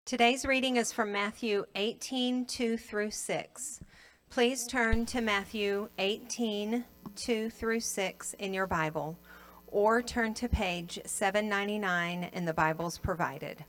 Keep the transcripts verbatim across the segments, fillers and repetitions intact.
Today's reading is from Matthew eighteen, two through six. Please turn to Matthew eighteen, two through six in your Bible, or turn to page seven ninety-nine in the Bibles provided.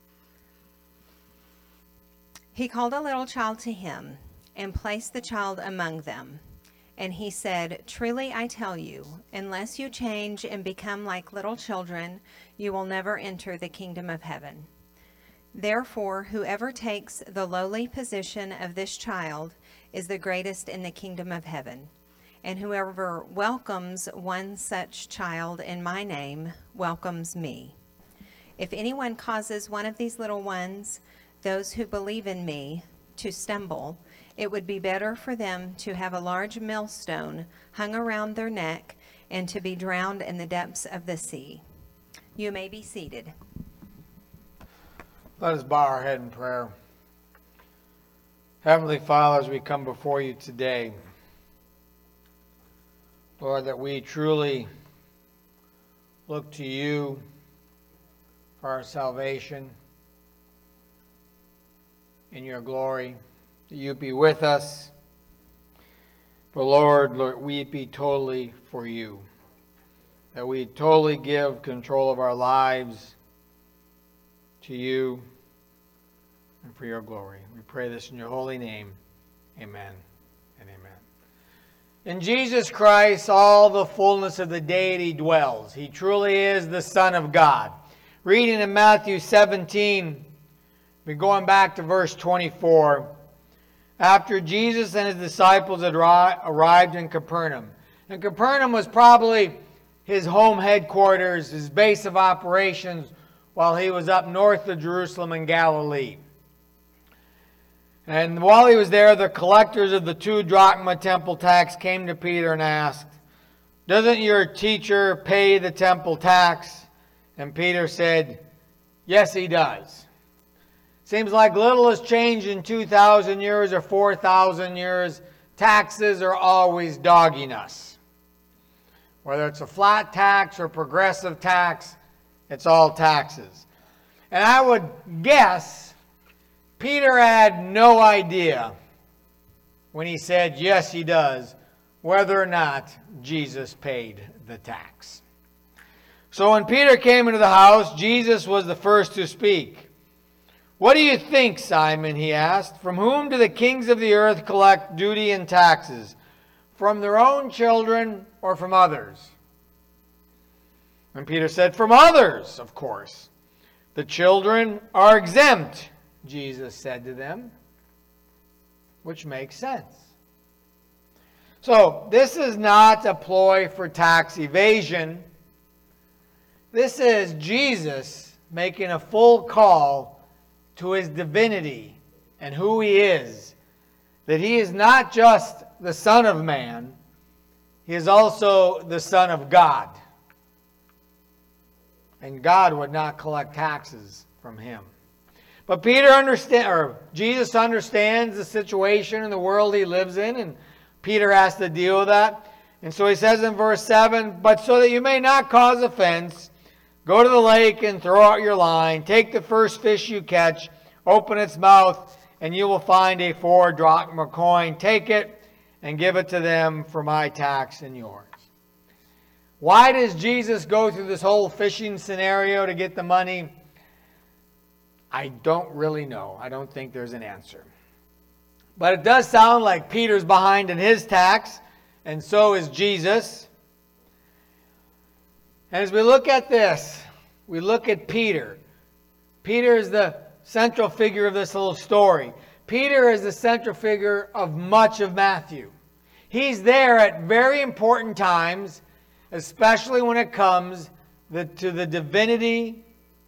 He called a little child to him and placed the child among them. And he said, "Truly I tell you, unless you change and become like little children, you will never enter the kingdom of heaven. Therefore, whoever takes the lowly position of this child is the greatest in the kingdom of heaven. And whoever welcomes one such child in my name welcomes me. If anyone causes one of these little ones, those who believe in me, to stumble, it would be better for them to have a large millstone hung around their neck and to be drowned in the depths of the sea." You may be seated. Let us bow our head in prayer. Heavenly Father, as we come before you today, Lord, that we truly look to you for our salvation in your glory, that you be with us. But Lord, Lord, we be totally for you, that we totally give control of our lives to you and for your glory. We pray this in your holy name. Amen and amen. In Jesus Christ, all the fullness of the deity dwells. He truly is the Son of God. Reading in Matthew seventeen, we're going back to verse twenty-four. After Jesus and his disciples had arrived in Capernaum. And Capernaum was probably his home headquarters, his base of operations, while he was up north of Jerusalem in Galilee. And while he was there, the collectors of the two drachma temple tax came to Peter and asked, "Doesn't your teacher pay the temple tax?" And Peter said, "Yes, he does." Seems like little has changed in two thousand years or four thousand years. Taxes are always dogging us. Whether it's a flat tax or progressive tax, it's all taxes. And I would guess Peter had no idea when he said, "Yes, he does," whether or not Jesus paid the tax. So when Peter came into the house, Jesus was the first to speak. "What do you think, Simon?" he asked. "From whom do the kings of the earth collect duty and taxes? From their own children or from others?" And Peter said, "From others, of course. The children are exempt," Jesus said to them, which makes sense. So this is not a ploy for tax evasion. This is Jesus making a full call to his divinity and who he is. That he is not just the Son of Man, he is also the Son of God. And God would not collect taxes from him. But Peter understand, or Jesus understands the situation in the world he lives in, and Peter has to deal with that. And so he says in verse seven, "But so that you may not cause offense, go to the lake and throw out your line. Take the first fish you catch, open its mouth, and you will find a four drachma coin. Take it and give it to them for my tax and yours." Why does Jesus go through this whole fishing scenario to get the money? I don't really know. I don't think there's an answer. But it does sound like Peter's behind in his tax, and so is Jesus. And as we look at this, we look at Peter. Peter is the central figure of this little story. Peter is the central figure of much of Matthew. He's there at very important times, especially when it comes the, to the divinity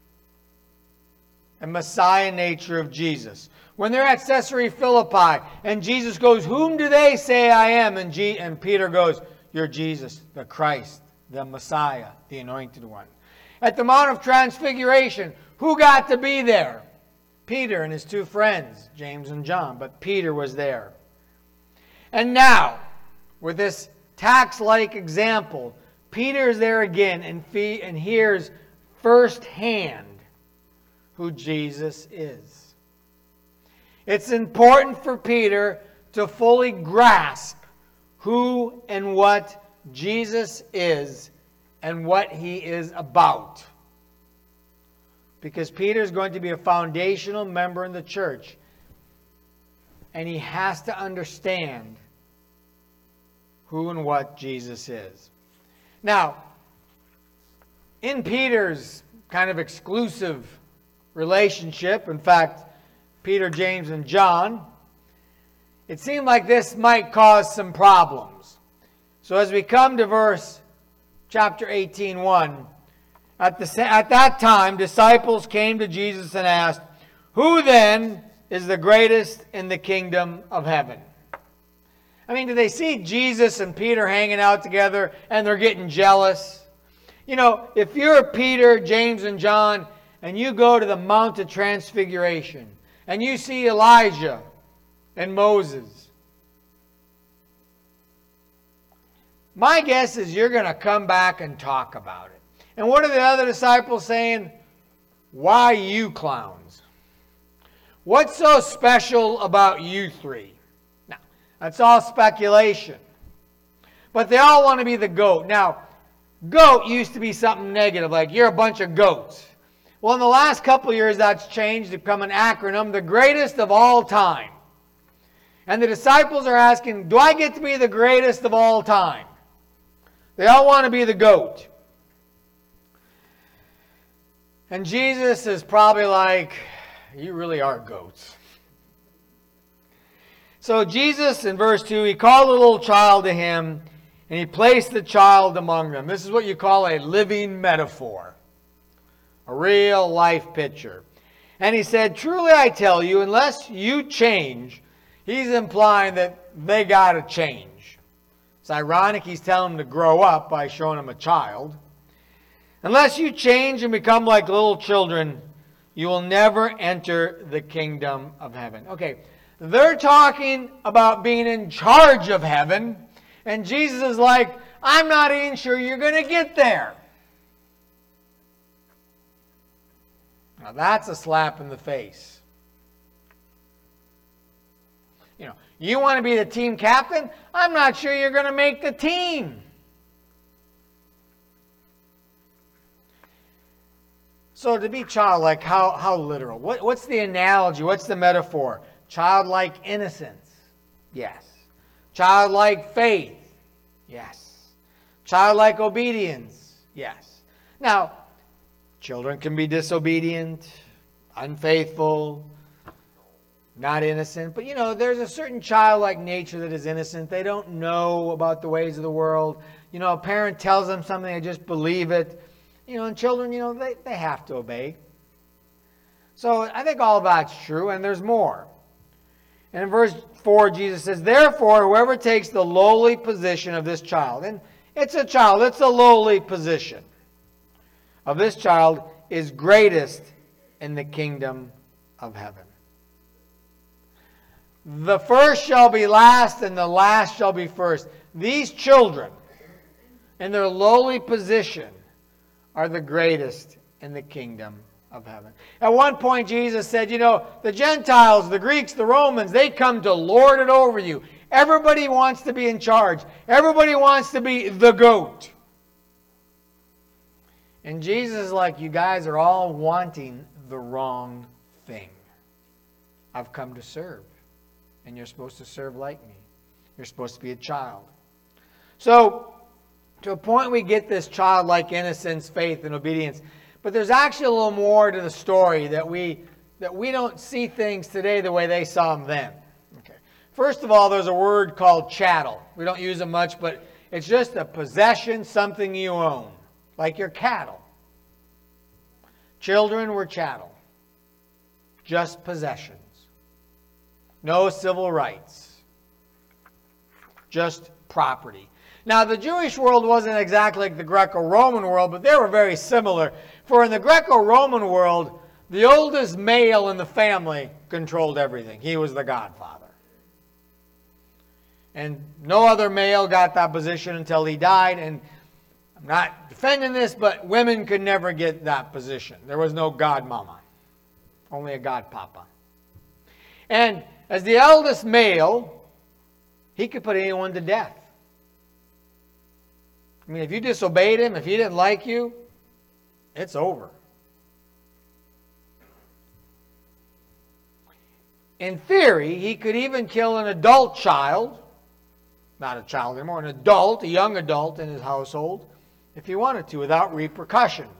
and Messiah nature of Jesus. When they're at Caesarea Philippi, and Jesus goes, "Whom do they say I am?" And, G- and Peter goes, "You're Jesus, the Christ, the Messiah, the Anointed One." At the Mount of Transfiguration, who got to be there? Peter and his two friends, James and John, but Peter was there. And now, with this tax-like example, Peter is there again and, fee- and hears firsthand who Jesus is. It's important for Peter to fully grasp who and what Jesus is and what he is about. Because Peter is going to be a foundational member in the church. And he has to understand who and what Jesus is. Now, in Peter's kind of exclusive relationship, in fact, Peter, James, and John, it seemed like this might cause some problems. So as we come to verse chapter eighteen, one, at, the, at that time, disciples came to Jesus and asked, "Who then is the greatest in the kingdom of heaven?" I mean, do they see Jesus and Peter hanging out together and they're getting jealous? You know, if you're Peter, James, and John, and you go to the Mount of Transfiguration, and you see Elijah and Moses, my guess is you're going to come back and talk about it. And what are the other disciples saying? Why you clowns? What's so special about you three? Now, that's all speculation. But they all want to be the goat. Now, goat used to be something negative, like you're a bunch of goats. Well, in the last couple of years, that's changed to become an acronym, the greatest of all time. And the disciples are asking, do I get to be the greatest of all time? They all want to be the goat. And Jesus is probably like, you really are goats. So Jesus, in verse two, he called a little child to him, and he placed the child among them. This is what you call a living metaphor. A real life picture. And he said, truly I tell you, unless you change, he's implying that they got to change. It's ironic he's telling them to grow up by showing them a child. Unless you change and become like little children, you will never enter the kingdom of heaven. Okay, they're talking about being in charge of heaven, and Jesus is like, I'm not even sure you're going to get there. Now that's a slap in the face. You know, you want to be the team captain? I'm not sure you're going to make the team. So to be childlike, how, how literal? What, what's the analogy? What's the metaphor? Childlike innocence? Yes. Childlike faith? Yes. Childlike obedience? Yes. Now, children can be disobedient, unfaithful, not innocent. But, you know, there's a certain childlike nature that is innocent. They don't know about the ways of the world. You know, a parent tells them something, they just believe it. You know, and children, you know, they, they have to obey. So I think all that's true, and there's more. And in verse four, Jesus says, therefore, whoever takes the lowly position of this child, and it's a child, it's a lowly position, of this child is greatest in the kingdom of heaven. The first shall be last, and the last shall be first. These children, in their lowly position, are the greatest in the kingdom of heaven. At one point, Jesus said, you know, the Gentiles, the Greeks, the Romans, they come to lord it over you. Everybody wants to be in charge. Everybody wants to be the goat. And Jesus is like, you guys are all wanting the wrong thing. I've come to serve. And you're supposed to serve like me. You're supposed to be a child. So, to a point we get this childlike innocence, faith, and obedience. But there's actually a little more to the story that we, that we don't see things today the way they saw them then. Okay. First of all, there's a word called chattel. We don't use it much, but it's just a possession, something you own. Like your cattle. Children were chattel. Just possessions. No civil rights. Just property. Now, the Jewish world wasn't exactly like the Greco-Roman world, but they were very similar. For in the Greco-Roman world, the oldest male in the family controlled everything. He was the godfather. And no other male got that position until he died. And I'm not defending this, but women could never get that position. There was no godmama. Only a godpapa. And as the eldest male, he could put anyone to death. I mean, if you disobeyed him, if he didn't like you, it's over. In theory, he could even kill an adult child, not a child anymore, an adult, a young adult in his household, if he wanted to, without repercussions.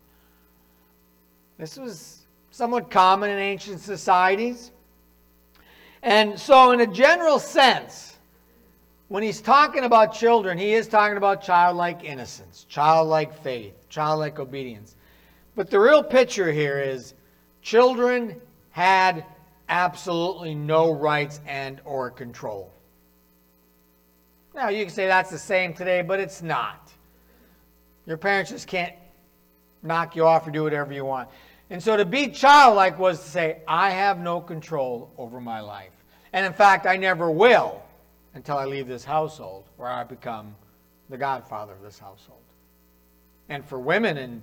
This was somewhat common in ancient societies. And so in a general sense, when he's talking about children, he is talking about childlike innocence, childlike faith, childlike obedience. But the real picture here is children had absolutely no rights and or control. Now, you can say that's the same today, but it's not. Your parents just can't knock you off or do whatever you want. And so to be childlike was to say, I have no control over my life. And in fact, I never will until I leave this household, where I become the godfather of this household. And for women and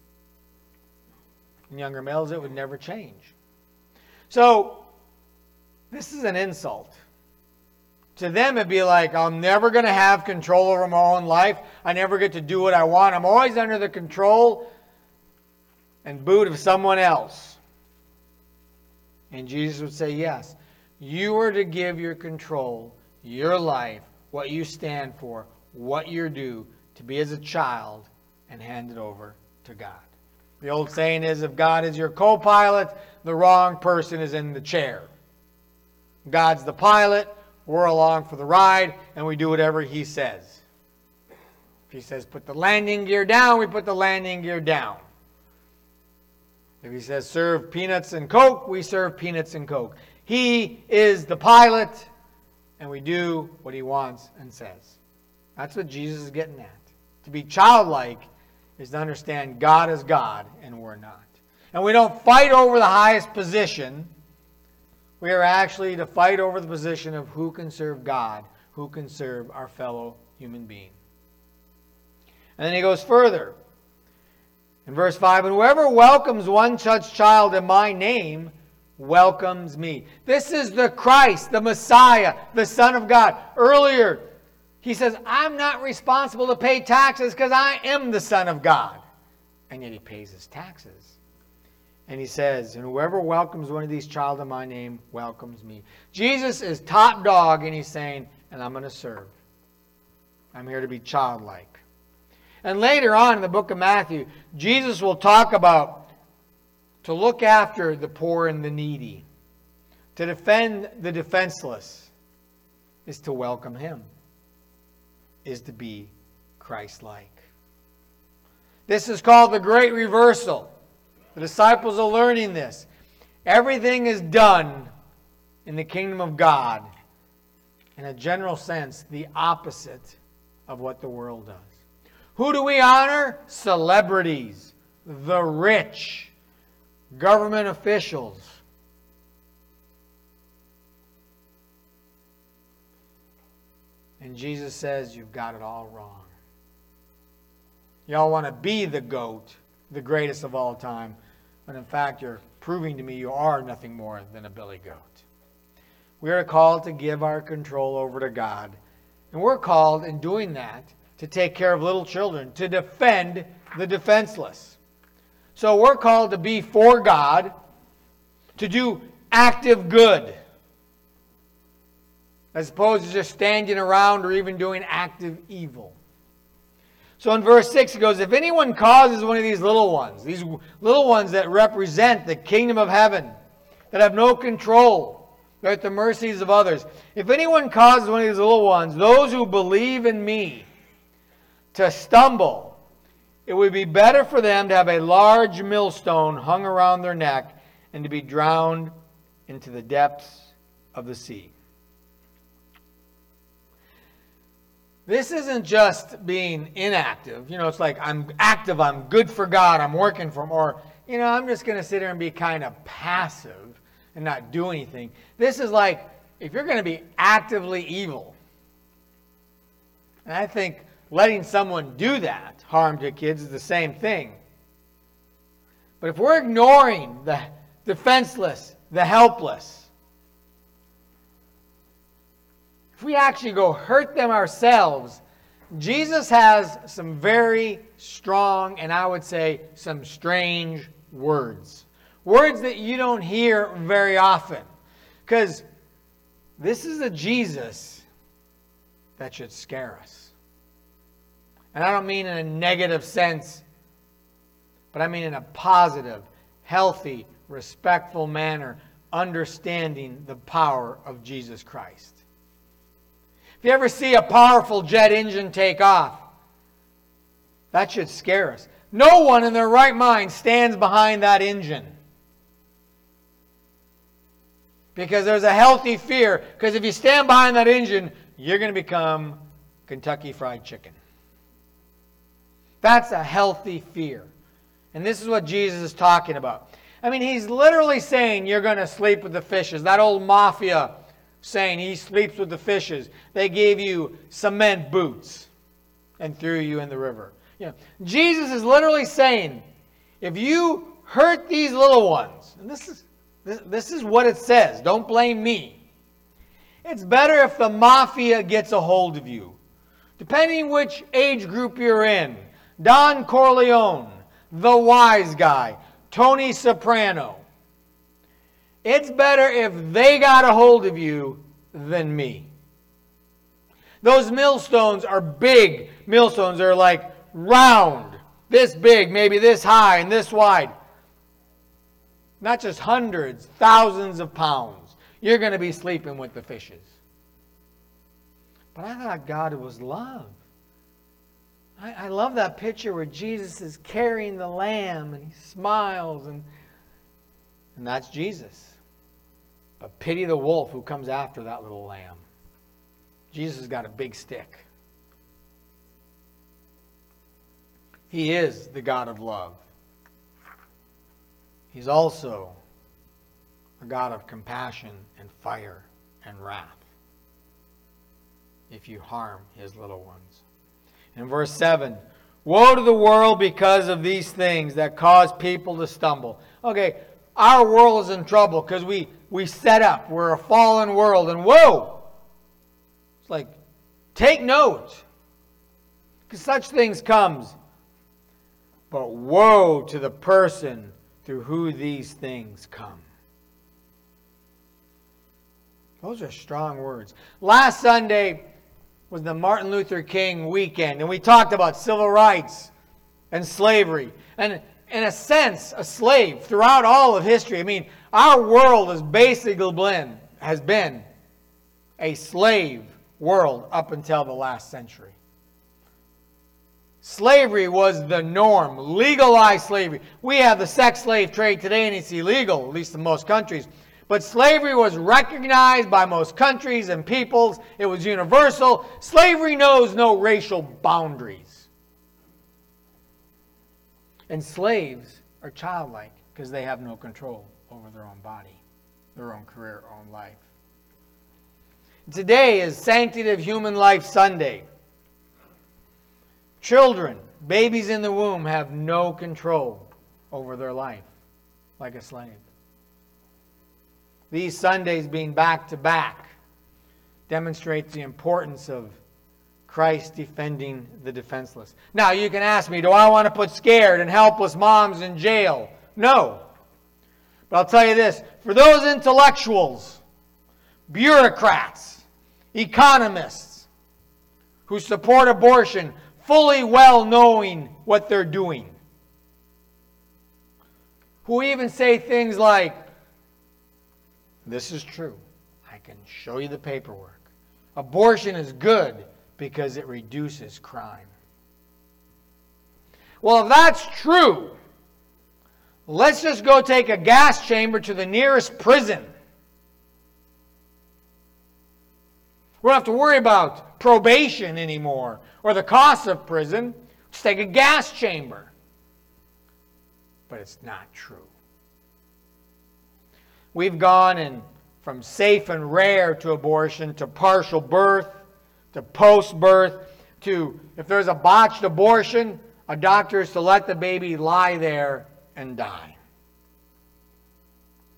younger males, it would never change. So, this is an insult. To them, it'd be like, I'm never going to have control over my own life. I never get to do what I want. I'm always under the control and boot of someone else. And Jesus would say, yes, you are to give your control, your life, what you stand for, what you're due, to be as a child and hand it over to God. The old saying is, if God is your co-pilot, the wrong person is in the chair. God's the pilot, we're along for the ride, and we do whatever he says. If he says put the landing gear down, we put the landing gear down. If he says serve peanuts and Coke, we serve peanuts and Coke. He is the pilot, and we do what he wants and says. That's what Jesus is getting at. To be childlike is to understand God is God, and we're not. And we don't fight over the highest position. We are actually to fight over the position of who can serve God, who can serve our fellow human being. And then he goes further. In verse five, and whoever welcomes one such child in my name welcomes me. This is the Christ, the Messiah, the Son of God. Earlier, he says, I'm not responsible to pay taxes because I am the Son of God. And yet he pays his taxes. And he says, and whoever welcomes one of these child in my name welcomes me. Jesus is top dog, and he's saying, and I'm going to serve. I'm here to be childlike. And later on in the book of Matthew, Jesus will talk about to look after the poor and the needy. To defend the defenseless is to welcome him. Is to be Christ-like. This is called the great reversal. The disciples are learning this. Everything is done in the kingdom of God, in a general sense, the opposite of what the world does. Who do we honor? Celebrities, the rich, government officials. And Jesus says, you've got it all wrong. Y'all want to be the goat, the greatest of all time, when in fact you're proving to me you are nothing more than a billy goat. We are called to give our control over to God. And we're called in doing that to take care of little children, to defend the defenseless. So we're called to be for God, to do active good, as opposed to just standing around or even doing active evil. So in verse six it goes, if anyone causes one of these little ones, these little ones that represent the kingdom of heaven, that have no control, they're at the mercies of others. If anyone causes one of these little ones, those who believe in me, to stumble, it would be better for them to have a large millstone hung around their neck and to be drowned into the depths of the sea. This isn't just being inactive. You know, it's like I'm active, I'm good for God, I'm working for Him. Or, you know, I'm just going to sit here and be kind of passive and not do anything. This is like, if you're going to be actively evil, and I think letting someone do that, harm to kids, is the same thing. But if we're ignoring the, defenseless, the helpless. If we actually go hurt them ourselves, Jesus has some very strong, and I would say some strange words. Words that you don't hear very often. Because this is a Jesus that should scare us. And I don't mean in a negative sense, but I mean in a positive, healthy, respectful manner, understanding the power of Jesus Christ. If you ever see a powerful jet engine take off, that should scare us. No one in their right mind stands behind that engine. Because there's a healthy fear. Because if you stand behind that engine, you're going to become Kentucky Fried Chicken. That's a healthy fear. And this is what Jesus is talking about. I mean, he's literally saying you're going to sleep with the fishes. That old mafia saying he sleeps with the fishes. They gave you cement boots and threw you in the river. You know, Jesus is literally saying, if you hurt these little ones, and this is this, this is what it says. Don't blame me. It's better if the mafia gets a hold of you. Depending which age group you're in. Don Corleone, the wise guy, Tony Soprano. It's better if they got a hold of you than me. Those millstones are big millstones. They're like round, this big, maybe this high and this wide. Not just hundreds, thousands of pounds. You're going to be sleeping with the fishes. But I thought God was love. I, I love that picture where Jesus is carrying the lamb and he smiles, and, and that's Jesus. But pity the wolf who comes after that little lamb. Jesus has got a big stick. He is the God of love. He's also a God of compassion and fire and wrath if you harm his little ones. In verse seven, woe to the world because of these things that cause people to stumble. Okay, our world is in trouble because we, we set up. We're a fallen world, and whoa! It's like, take note, because such things comes. But woe to the person through who these things come. Those are strong words. Last Sunday was the Martin Luther King weekend, and we talked about civil rights and slavery. And in a sense, a slave throughout all of history. I mean, our world is basically been, has been a slave world up until the last century. Slavery was the norm, legalized slavery. We have the sex slave trade today, and it's illegal, at least in most countries. But slavery was recognized by most countries and peoples. It was universal. Slavery knows no racial boundaries. And slaves are childlike because they have no control over their own body, their own career, own life. Today is Sanctity of Human Life Sunday. Children, babies in the womb, have no control over their life like a slave. These Sundays being back to back demonstrates the importance of Christ defending the defenseless. Now you can ask me, do I want to put scared and helpless moms in jail? No. But I'll tell you this, for those intellectuals, bureaucrats, economists who support abortion, fully well knowing what they're doing, who even say things like, this is true, I can show you the paperwork. Abortion is good because it reduces crime. Well, if that's true, let's just go take a gas chamber to the nearest prison. We don't have to worry about probation anymore or the cost of prison. Just take a gas chamber. But it's not true. We've gone in from safe and rare to abortion, to partial birth, to post-birth, to if there's a botched abortion, a doctor is to let the baby lie there and die.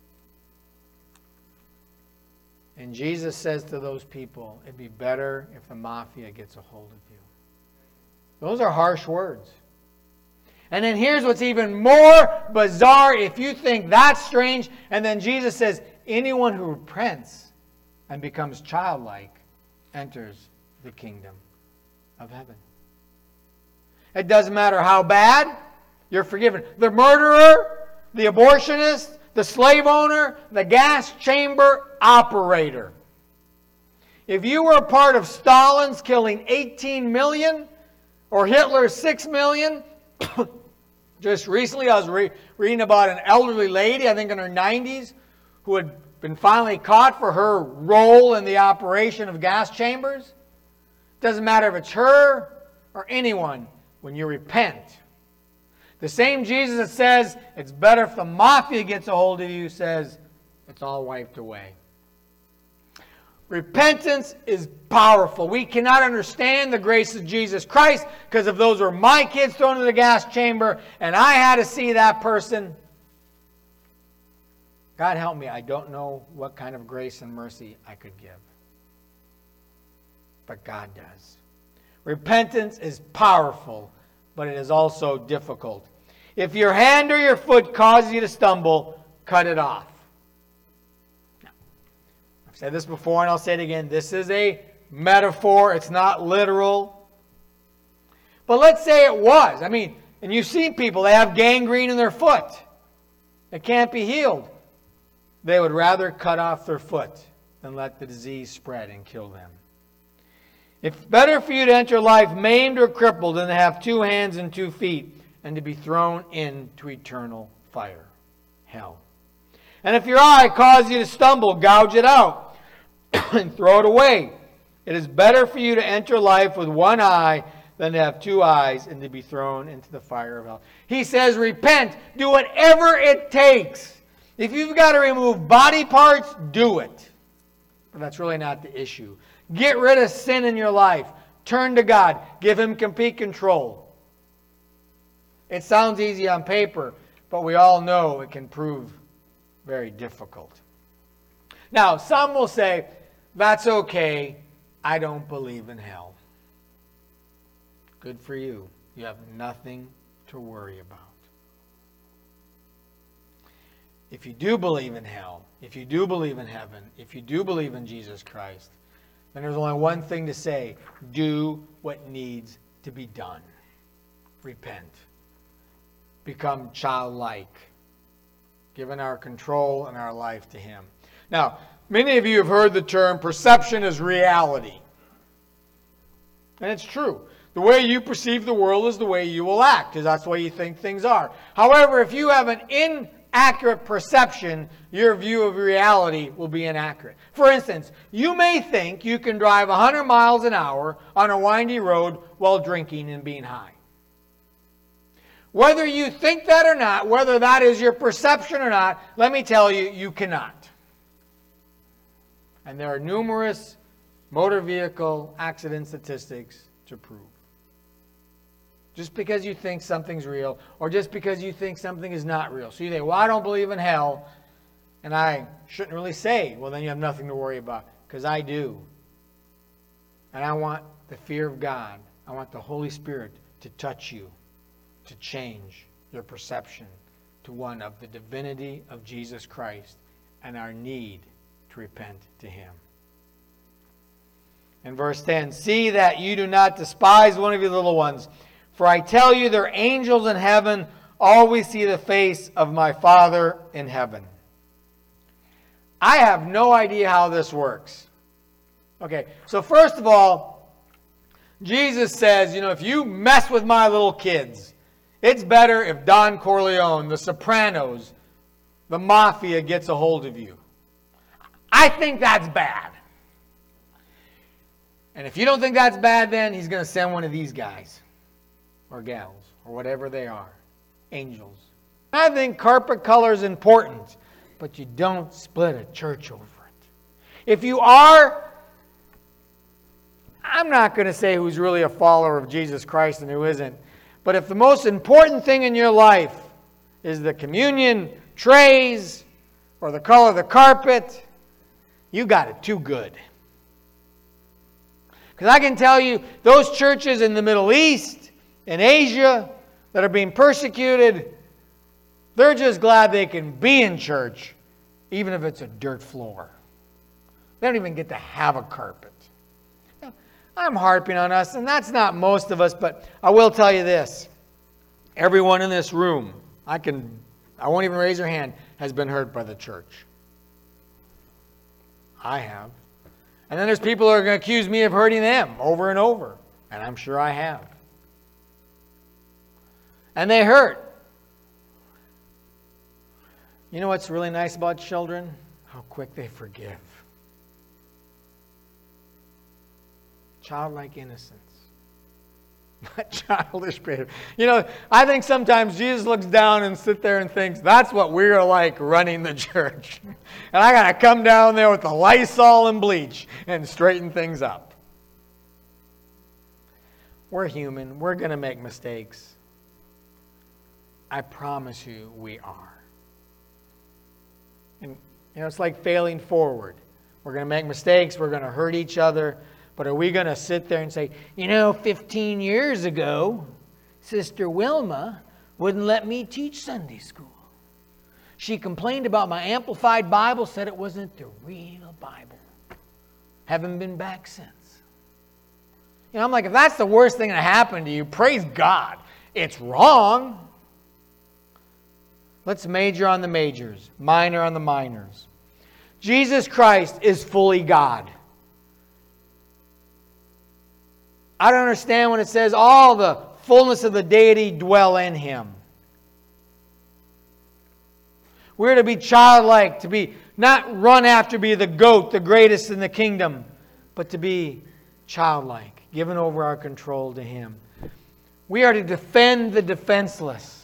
And Jesus says to those people, it'd be better if the mafia gets a hold of you. Those are harsh words. And then here's what's even more bizarre if you think that's strange. And then Jesus says, anyone who repents and becomes childlike enters the kingdom of heaven. It doesn't matter how bad, you're forgiven. The murderer, the abortionist, the slave owner, the gas chamber operator. If you were a part of Stalin's killing eighteen million or Hitler's six million, just recently I was re- reading about an elderly lady, I think in her nineties, who had been finally caught for her role in the operation of gas chambers. Doesn't matter if it's her or anyone, when you repent. The same Jesus that says it's better if the mafia gets a hold of you says it's all wiped away. Repentance is powerful. We cannot understand the grace of Jesus Christ because if those were my kids thrown into the gas chamber and I had to see that person, God help me, I don't know what kind of grace and mercy I could give. But God does. Repentance is powerful, but it is also difficult. If your hand or your foot causes you to stumble, cut it off. Now, I've said this before and I'll say it again. This is a metaphor. It's not literal. But let's say it was. I mean, and you've seen people, they have gangrene in their foot. It can't be healed. They would rather cut off their foot than let the disease spread and kill them. It's better for you to enter life maimed or crippled than to have two hands and two feet and to be thrown into eternal fire, hell. And if your eye causes you to stumble, gouge it out and throw it away. It is better for you to enter life with one eye than to have two eyes and to be thrown into the fire of hell. He says, repent. Do whatever it takes. If you've got to remove body parts, do it. But that's really not the issue. Get rid of sin in your life. Turn to God. Give Him complete control. It sounds easy on paper, but we all know it can prove very difficult. Now, some will say, that's okay. I don't believe in hell. Good for you. You have nothing to worry about. If you do believe in hell, if you do believe in heaven, if you do believe in Jesus Christ, then there's only one thing to say. Do what needs to be done. Repent. Become childlike. Giving our control and our life to Him. Now, many of you have heard the term perception is reality. And it's true. The way you perceive the world is the way you will act, because that's the way you think things are. However, if you have an inaccurate perception, your view of reality will be inaccurate. For instance, you may think you can drive one hundred miles an hour on a windy road while drinking and being high. Whether you think that or not, whether that is your perception or not, let me tell you, you cannot. And there are numerous motor vehicle accident statistics to prove. Just because you think something's real, or just because you think something is not real. So you think, well, I don't believe in hell, and I shouldn't really say, well, then you have nothing to worry about, because I do. And I want the fear of God. I want the Holy Spirit to touch you, to change your perception to one of the divinity of Jesus Christ and our need to repent to Him. In verse ten, see that you do not despise one of your little ones. For I tell you, their angels in heaven always see the face of my Father in heaven. I have no idea how this works. Okay, so first of all, Jesus says, you know, if you mess with my little kids, it's better if Don Corleone, the Sopranos, the Mafia gets a hold of you. I think that's bad. And if you don't think that's bad, then He's going to send one of these guys. Or gals, or whatever they are. Angels. I think carpet color is important, but you don't split a church over it. If you are, I'm not going to say who's really a follower of Jesus Christ and who isn't, but if the most important thing in your life is the communion trays or the color of the carpet, you got it too good. Because I can tell you, those churches in the Middle East, in Asia, that are being persecuted, they're just glad they can be in church, even if it's a dirt floor. They don't even get to have a carpet. I'm harping on us, and that's not most of us, but I will tell you this. Everyone in this room, I can, I won't even raise your hand, has been hurt by the church. I have. And then there's people who are going to accuse me of hurting them over and over. And I'm sure I have. And they hurt. You know what's really nice about children? How quick they forgive. Childlike innocence. Not childish behavior. You know, I think sometimes Jesus looks down and sits there and thinks, that's what we're like running the church. And I got to come down there with the Lysol and bleach and straighten things up. We're human. We're going to make mistakes. I promise you we are. And, you know, it's like failing forward. We're going to make mistakes. We're going to hurt each other. But are we going to sit there and say, you know, fifteen years ago, Sister Wilma wouldn't let me teach Sunday school. She complained about my Amplified Bible, said it wasn't the real Bible. Haven't been back since. You know, I'm like, if that's the worst thing that happened to you, praise God. It's wrong. Let's major on the majors, minor on the minors. Jesus Christ is fully God. I don't understand when it says all the fullness of the deity dwell in him. We're to be childlike, to be not run after be the goat, the greatest in the kingdom, but to be childlike, given over our control to him. We are to defend the defenseless.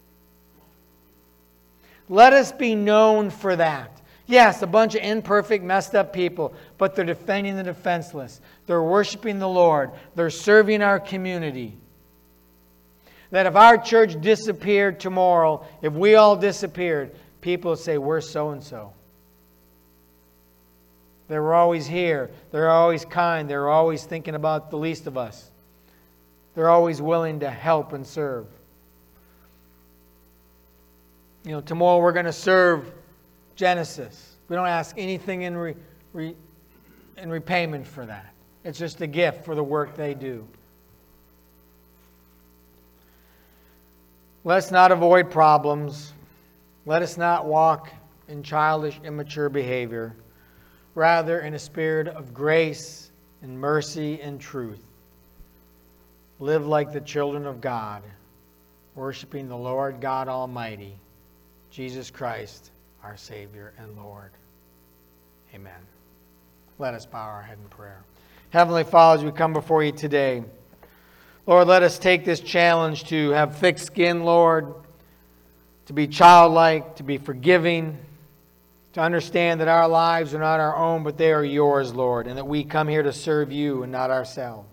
Let us be known for that. Yes, a bunch of imperfect, messed up people, but they're defending the defenseless. They're worshiping the Lord. They're serving our community. That if our church disappeared tomorrow, if we all disappeared, people would say, we're so-and-so. They were always here. They're always kind. They're always thinking about the least of us. They're always willing to help and serve. You know, tomorrow we're going to serve Genesis. We don't ask anything in, re, re, in repayment for that. It's just a gift for the work they do. Let us not avoid problems. Let us not walk in childish, immature behavior. Rather, in a spirit of grace and mercy and truth. Live like the children of God, worshiping the Lord God Almighty, Jesus Christ, our Savior and Lord. Amen. Let us bow our head in prayer. Heavenly Father, as we come before you today, Lord, let us take this challenge to have thick skin, Lord, to be childlike, to be forgiving, to understand that our lives are not our own, but they are yours, Lord, and that we come here to serve you and not ourselves.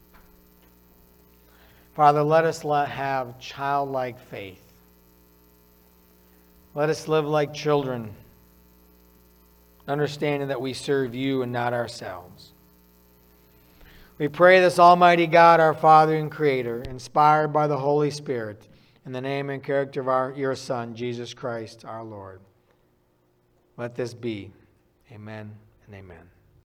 Father, let us let have childlike faith. Let us live like children, understanding that we serve you and not ourselves. We pray this Almighty God, our Father and Creator, inspired by the Holy Spirit, in the name and character of our, your Son, Jesus Christ, our Lord. Let this be. Amen and amen.